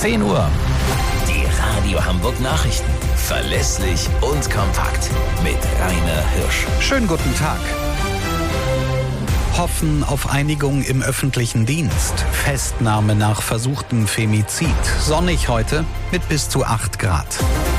10 Uhr. Die Radio Hamburg Nachrichten. Verlässlich und kompakt. Mit Rainer Hirsch. Schönen guten Tag. Hoffen auf Einigung im öffentlichen Dienst. Festnahme nach versuchtem Femizid. Sonnig heute mit bis zu 8 Grad.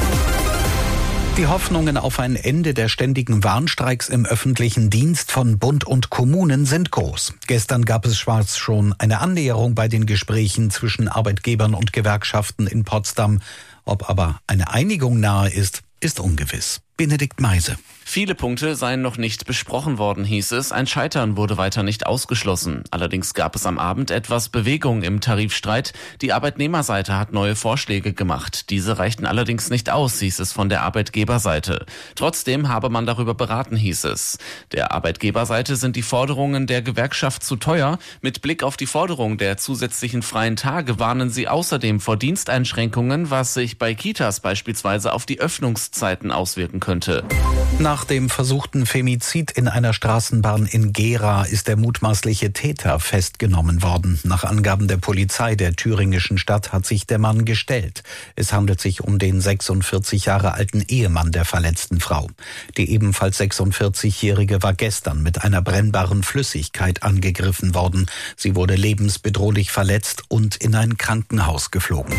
Die Hoffnungen auf ein Ende der ständigen Warnstreiks im öffentlichen Dienst von Bund und Kommunen sind groß. Gestern gab es schwarz schon eine Annäherung bei den Gesprächen zwischen Arbeitgebern und Gewerkschaften in Potsdam. Ob aber eine Einigung nahe ist ungewiss. Benedikt Meise. Viele Punkte seien noch nicht besprochen worden, hieß es. Ein Scheitern wurde weiter nicht ausgeschlossen. Allerdings gab es am Abend etwas Bewegung im Tarifstreit. Die Arbeitnehmerseite hat neue Vorschläge gemacht. Diese reichten allerdings nicht aus, hieß es von der Arbeitgeberseite. Trotzdem habe man darüber beraten, hieß es. Der Arbeitgeberseite sind die Forderungen der Gewerkschaft zu teuer. Mit Blick auf die Forderung der zusätzlichen freien Tage warnen sie außerdem vor Diensteinschränkungen, was sich bei Kitas beispielsweise auf die Öffnungszeiten auswirken könnte. Nach dem versuchten Femizid in einer Straßenbahn in Gera ist der mutmaßliche Täter festgenommen worden. Nach Angaben der Polizei der thüringischen Stadt hat sich der Mann gestellt. Es handelt sich um den 46 Jahre alten Ehemann der verletzten Frau. Die ebenfalls 46-Jährige war gestern mit einer brennbaren Flüssigkeit angegriffen worden. Sie wurde lebensbedrohlich verletzt und in ein Krankenhaus geflogen.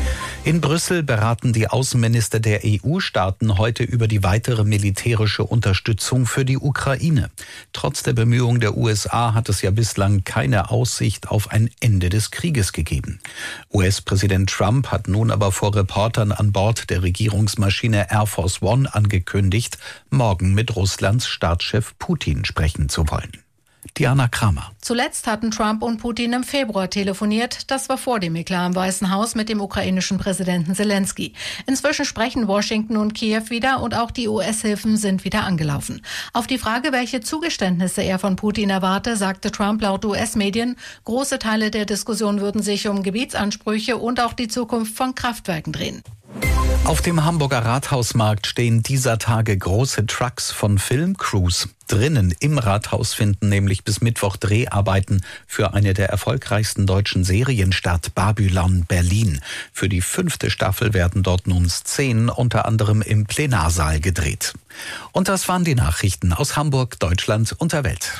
In Brüssel beraten die Außenminister der EU-Staaten heute über die weitere militärische Unterstützung für die Ukraine. Trotz der Bemühungen der USA hat es ja bislang keine Aussicht auf ein Ende des Krieges gegeben. US-Präsident Trump hat nun aber vor Reportern an Bord der Regierungsmaschine Air Force One angekündigt, morgen mit Russlands Staatschef Putin sprechen zu wollen. Diana Kramer. Zuletzt hatten Trump und Putin im Februar telefoniert. Das war vor dem Eklat im Weißen Haus mit dem ukrainischen Präsidenten Zelensky. Inzwischen sprechen Washington und Kiew wieder und auch die US-Hilfen sind wieder angelaufen. Auf die Frage, welche Zugeständnisse er von Putin erwarte, sagte Trump laut US-Medien, große Teile der Diskussion würden sich um Gebietsansprüche und auch die Zukunft von Kraftwerken drehen. Auf dem Hamburger Rathausmarkt stehen dieser Tage große Trucks von Filmcrews. Drinnen im Rathaus finden nämlich bis Mittwoch Dreharbeiten für eine der erfolgreichsten deutschen Serien statt, Babylon Berlin. Für die 5. Staffel werden dort nun Szenen unter anderem im Plenarsaal gedreht. Und das waren die Nachrichten aus Hamburg, Deutschland und der Welt.